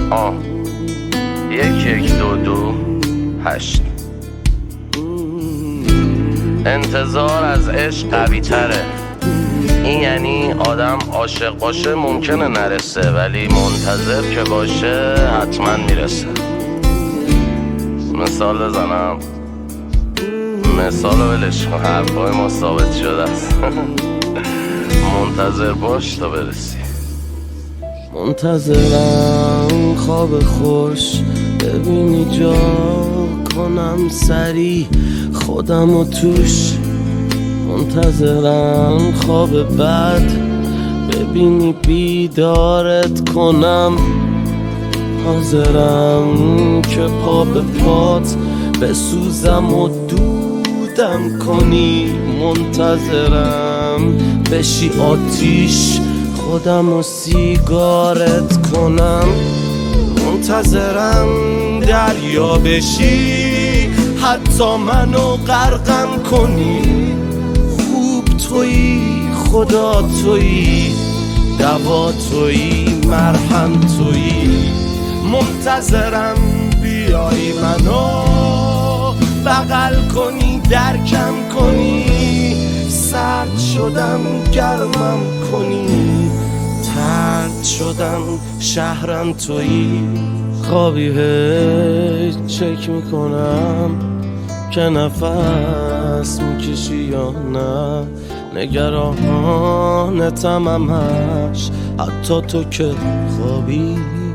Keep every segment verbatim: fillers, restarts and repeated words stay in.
آه یک یک دو دو هشت. انتظار از عشق قوی تره. این یعنی آدم عاشق باشه ممکنه نرسه، ولی منتظر که باشه حتما میرسه. مثال بزنم، مثال رو ولش کن، حرفای ما ثابت شده است. منتظر باش تا برسی. منتظرم خواب خوش ببینی جا کنم سری خودم و توش. منتظرم خواب بد ببینی بیدارت کنم. حاضرم که پا به پات بسوزم و دودم کنی. منتظرم بشی آتیش خودم و سیگارت کنم. منتظرم دریا بشی حتی منو غرقم کنی. خوب تویی، خدا تویی، دوا تویی، مرهم تویی. منتظرم بیایی منو بغل کنی، درکم کنی. سرد شدم گرمم کنی، ترد شدم شهرم تویی. خوابی هیچ چک میکنم که نفس میکشی یا نه. نگرانتم همش حتی تو که خوابی.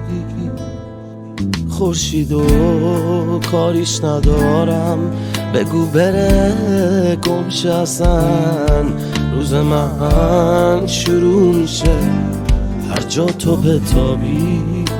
خورشید و کاریش ندارم، بگو بره گمشه اصلا. روز من شروع میشه هر جا تو بتابی.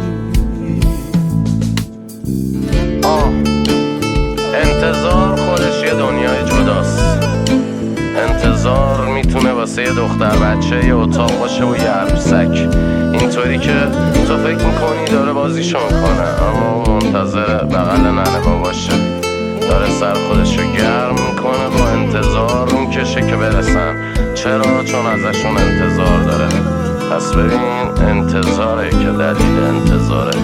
آه انتظار خودش یه دنیای جداست. انتظار میتونه واسه یه دختر بچه یه اتاق باشه و یه عروسک، اینطوری که تو فکر میکنی داره بازیشو میکنه اما منتظر بغل ننه باشه. داره سر خودشو گرم میکنه با انتظار میکشه که برسن. چرا؟ چون ازشون انتظار داره. پس ببین انتظاره که دلیل انتظاره.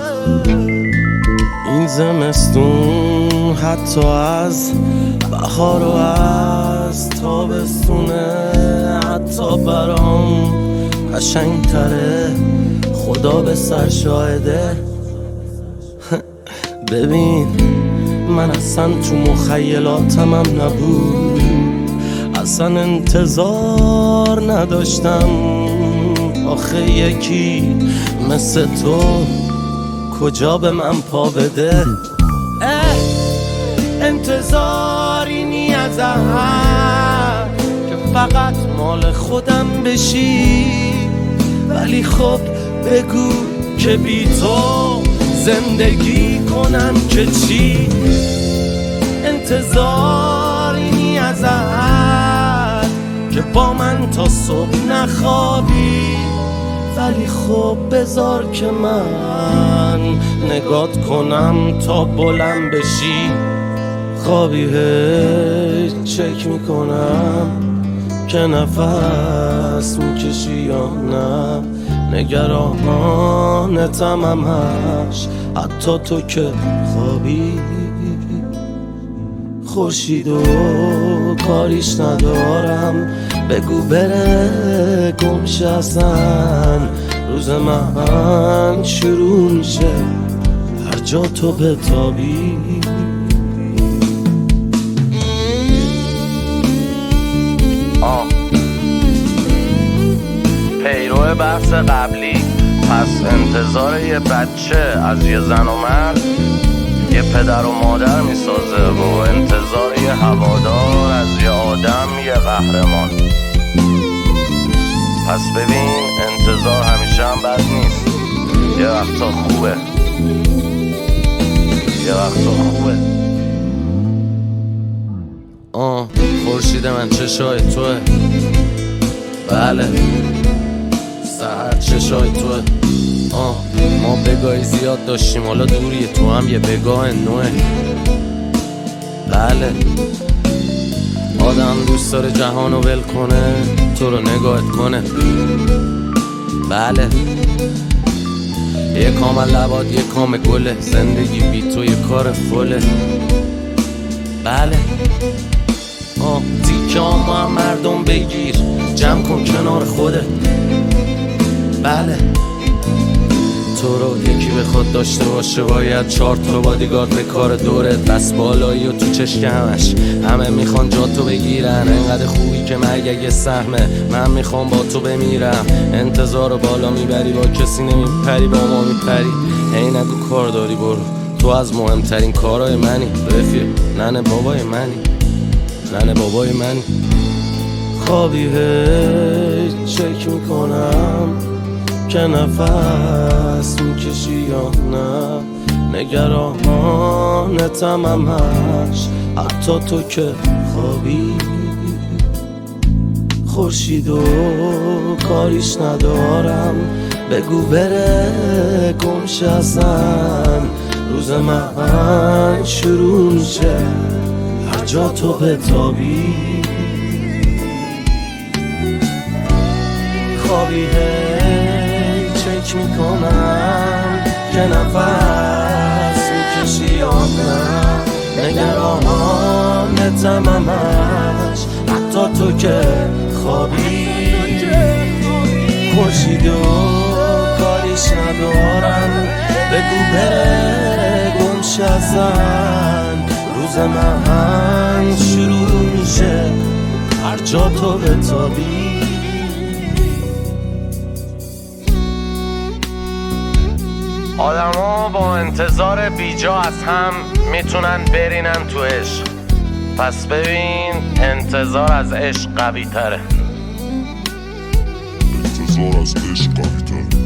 این زمستون حتی از بهار و از تابستونه حتی برام قشنگ تره. خدا به سر شاهده. ببین من اصلا تو مخیلاتم هم نبود، اصلا انتظار نداشتم. آخه یکی مثل تو کجا به من پا بده. انتظاری نی از هم که فقط مال خودم بشی، ولی خب بگو که بی تو زندگی کنم که چی. انتظاری نی از هم که با من تا صبح نخوابی، ولی خب بذار که من نگات کنم تا بلند بشی. خوابی هیچ چک میکنم که نفس میکشی یا نه. نگرانتم همش حتی تو که خوابی. خورشید و کاریش ندارم، بگو بره گمشه اصلا. روز من شروع میشه هر جا تو بتابی. آه پیرو بحث قبلی. پس انتظار یه بچه از یه زن و مرد یه پدر و مادر میسازه و انتظار یه هوادار از یه آدم یه قهرمان. پس ببین انتظار همیشه هم بد نیست، یه وقتا خوبه، یه وقتا خوبه. آه خورشید من چشای توه، بله سحر چشای توه. آه ما بگاهی زیاد داشتیم، حالا دوریه، تو هم یه بگاه نوه. بله آدم دوست داره جهانو ول کنه، تو رو نگاهت کنه. بله یه کام لباد یه کام گله، زندگی بی تو یه کار فله. بله آه تیکه آما هم مردم بگیر، جمع کن کنار خوده. بله تو رو یکی بخواد داشته باشه باید چهار تا بادیگارد به کار دوره. دست بالایی و تو چشک همش همه میخوان جا تو بگیرن. انقدر خوبی که مرگ اگه سهمه، من میخوام با تو بمیرم. انتظار بالا میبری با کسی نمیپری، با ما میپری. هی نگو کار داری برو، تو از مهمترین کارهای منی. رفیق ننه بابای منی، ننه بابای منی. خوابی هی چک میکنم که نفس میکشی یا نه. نگرانتم همش حتی تو که خوابی. خورشید و کاریش ندارم، بگو بره گمشه اصلا. روز من شروع میشه هر جا تو بتابی. خوابی چک میکنم که نفس میکشی یا نه. نگرانتم همش حتی تو که خوابی. خورشید و کاریش ندارم، بگو بره گمشه ازن. روز من شروع میشه هر جا تو بتابی. آدم ها با انتظار بیجا از هم میتونن برینن تو عشق. پس ببین انتظار از عشق قوی تره. انتظار از عشق قوی تره.